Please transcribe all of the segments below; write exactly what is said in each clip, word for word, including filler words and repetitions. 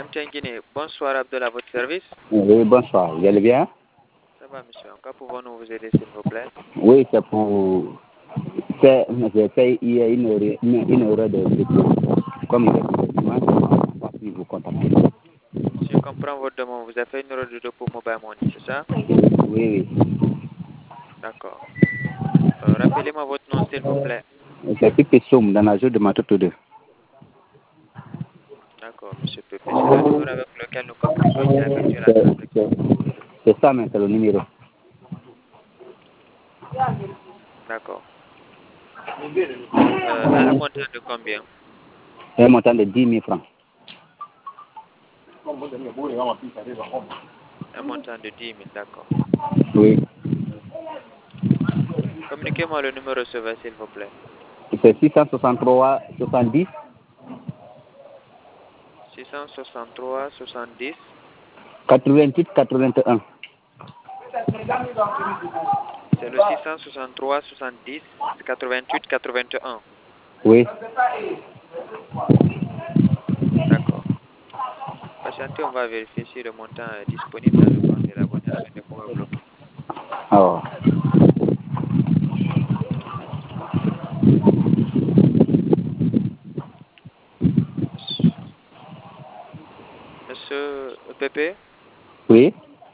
Guinée. Bonsoir Abdel, à votre service. Oui, bonsoir. Vous allez bien? Ça va, monsieur. Encore pouvons-nous vous aider, s'il vous plaît? Oui, c'est pour... C'est... J'ai fait hier une heure, une, une heure de dépôt. Comme il est dimanche, on va plus vous contacter. Si je comprends votre demande, vous avez fait une heure de dépôt mobile money, c'est ça? Oui, oui. D'accord. Euh, rappelez-moi votre nom, s'il vous plaît. C'est Pipe Soum dans la zone de Matoto deux. D'accord, monsieur Pépé. C'est le numéro avec lequel nous communiquons qui a effectué la transaction. C'est ça, mais c'est le numéro. D'accord. Euh, un montant de combien? Un montant de dix mille francs. Un montant de dix mille, d'accord. Oui. Communiquez-moi le numéro receveur, s'il vous plaît. C'est six cent soixante-trois soixante-dix. six cent soixante-trois soixante-dix. quatre-vingt-huit quatre-vingt-un. C'est le six cent soixante-trois soixante-dix quatre-vingt-huit quatre-vingt-un. Oui. D'accord. Patientez, on va vérifier si le montant est disponible dans le compte de l'abonné afin de pouvoir bloquer. Oh. Monsieur Pépé, Oui.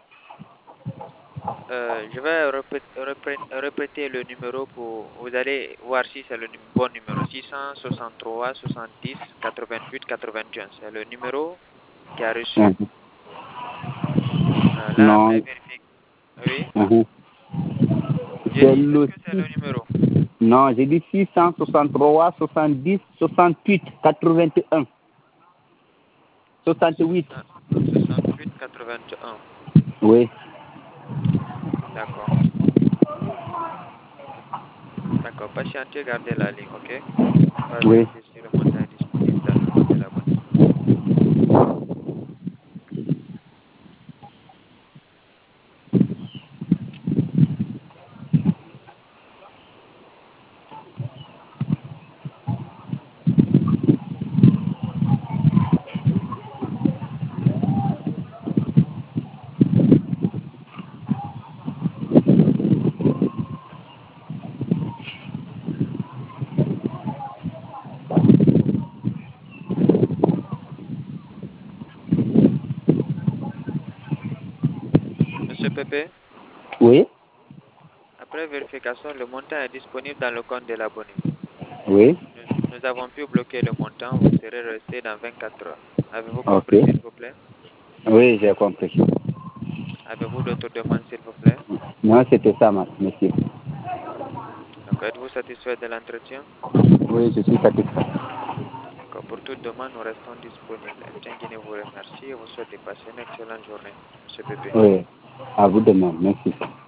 euh, je vais répéter, répéter le numéro pour... Vous allez voir si c'est le bon numéro. six cent soixante-trois soixante-dix quatre-vingt-huit quatre-vingt-un. C'est le numéro qui a reçu. Uh-huh. Euh, là, après Non. vérifier. Oui. Uh-huh. J'ai C'est dit, est-ce le... que c'est le numéro? Non, j'ai dit six cent soixante-trois soixante-dix soixante-huit quatre-vingt-un. soixante-huit. soixante-huit quatre-vingt-un. Oui. D'accord. D'accord. Patientez, gardez la ligne, ok? On va Oui. vérifier si le montant est disponible dans le compte de l'abonné. Monsieur Pépé, Oui. après vérification, le montant est disponible dans le compte de l'abonné. Oui. Nous, nous avons pu bloquer le montant. Vous serez resté dans vingt-quatre heures. Avez-vous Ok. compris, s'il vous plaît? Oui, j'ai compris. Avez-vous d'autres demandes, s'il vous plaît? Non, c'était ça, monsieur. Donc, êtes-vous satisfait de l'entretien? Oui, je suis satisfait. D'accord. Pour toute demande, nous restons disponibles. M T N Guinée vous remercie et vous souhaite de passer une excellente journée, Monsieur Pépé. Oui. À vous de même. Merci.